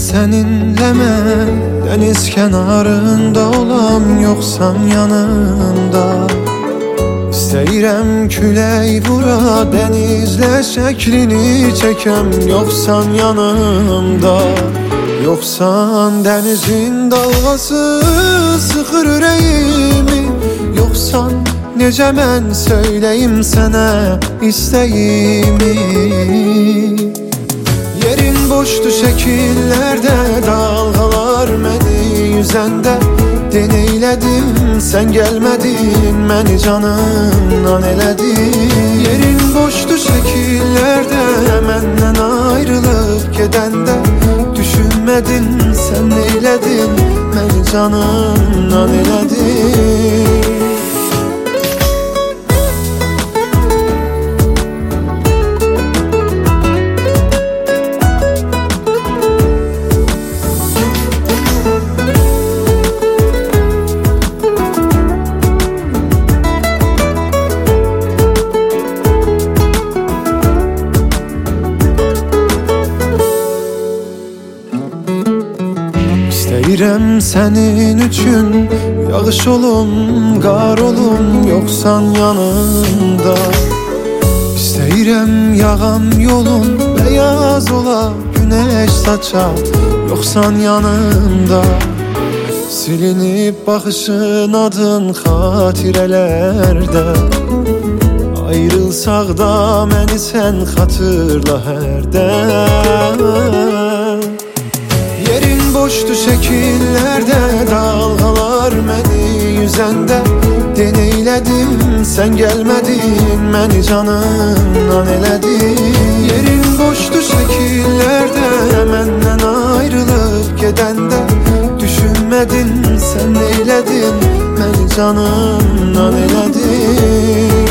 seninle mən deniz kenarında olam, yoksan yanımda. İstəyirəm külək vura, denizle şeklini çəkəm, yoksan yanımda. Yoksan denizin dalğası sıxır ürəyimi, yoksan necə mən söyləyim sənə istəyimi. Yerin boşdu şəkillərdə, dalğalar məni yüzəndə. Deneylədim, sən gəlmədin, məni canımdan elədin. Yerin boşdu şəkillərdə, məndən ayrılıb gedəndə. Düşünmədin, sən neylədin, məni canımdan elədin. İstəyirəm sənin üçün yağış olum, qar olum, yoksan yanımda. İstəyirəm yağan yolun beyaz ola, güneş saça, yoksan yanımda. Silinib baxışın, adın xatirələrdə. Ayrılsaq da məni sən xatırla hərdən. Yerin boşdu şəkillərdə, dalğalar məni yüzəndə. Deneylədim, sən gəlmədin, məni canımdan elədin. Yerin boşdu şəkillərdə, məndən ayrılıb gedəndə. Düşünmədin, sən neylədin, məni canımdan elədin.